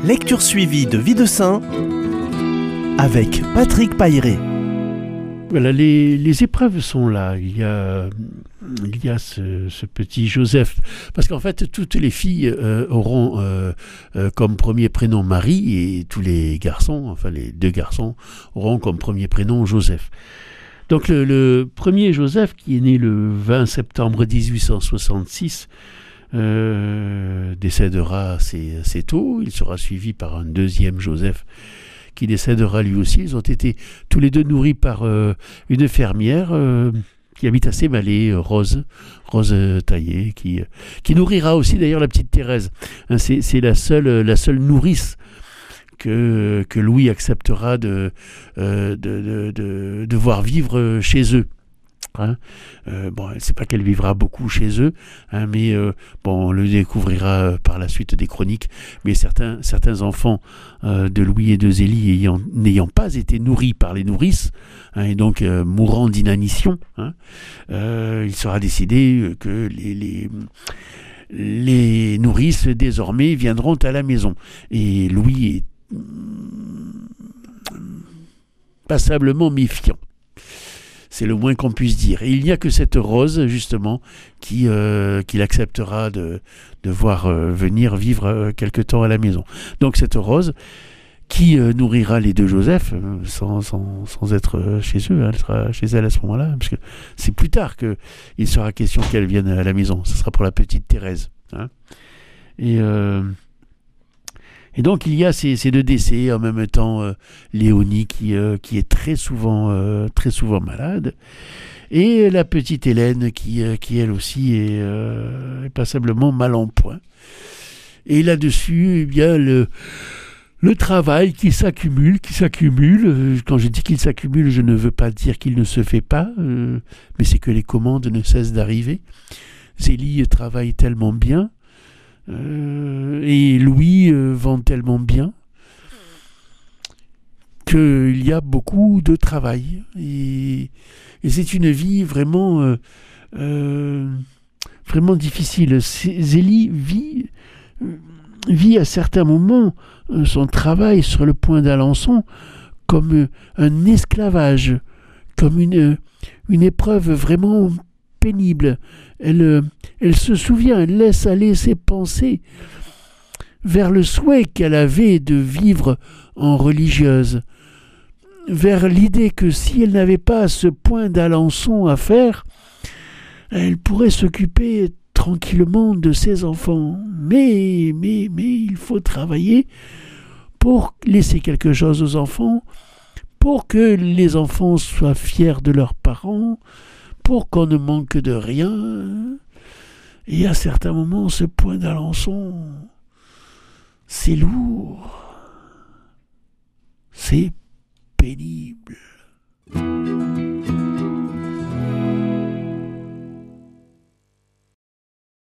Lecture suivie de Vie de Saint avec Patrick Pailleret. Voilà, les épreuves sont là. Il y a ce petit Joseph. Parce qu'en fait, toutes les filles auront comme premier prénom Marie et tous les garçons, enfin les deux garçons, auront comme premier prénom Joseph. Donc le premier Joseph, qui est né le 20 septembre 1866, décédera assez tôt. Il sera suivi par un deuxième Joseph qui décédera lui aussi. Ils ont été tous les deux nourris par une fermière qui habite à Sémalé, Rose Taillé, qui nourrira aussi d'ailleurs la petite Thérèse. Hein, c'est la seule nourrice que Louis acceptera de voir vivre chez eux. Hein, c'est pas qu'elle vivra beaucoup chez eux, hein, mais on le découvrira par la suite des chroniques. Mais certains enfants de Louis et de Zélie n'ayant pas été nourris par les nourrices, hein, et donc mourant d'inanition, hein, il sera décidé que les nourrices désormais viendront à la maison. Et Louis est passablement méfiant. C'est le moins qu'on puisse dire. Et il n'y a que cette Rose, justement, qu'il acceptera de voir venir vivre quelque temps à la maison. Donc cette Rose, qui nourrira les deux Joseph, sans être chez eux, hein, elle sera chez elle à ce moment-là, parce que c'est plus tard qu'il sera question qu'elle vienne à la maison. Ce sera pour la petite Thérèse. Hein. Et donc il y a ces deux décès, en même temps Léonie qui est très souvent malade, et la petite Hélène qui elle aussi est passablement mal en point. Et là-dessus, eh bien le travail qui s'accumule. Quand je dis qu'il s'accumule, je ne veux pas dire qu'il ne se fait pas, mais c'est que les commandes ne cessent d'arriver. Zélie travaille tellement bien. Et Louis vend tellement bien qu'il y a beaucoup de travail et c'est une vie vraiment difficile. Zélie vit à certains moments son travail sur le point d'Alençon comme un esclavage, comme une épreuve vraiment pénible. Elle se souvient, elle laisse aller ses pensées vers le souhait qu'elle avait de vivre en religieuse, vers l'idée que si elle n'avait pas ce point d'Alençon à faire, elle pourrait s'occuper tranquillement de ses enfants. Mais il faut travailler pour laisser quelque chose aux enfants, pour que les enfants soient fiers de leurs parents, pour qu'on ne manque de rien. Et à certains moments, ce point d'Alençon, c'est lourd, c'est pénible.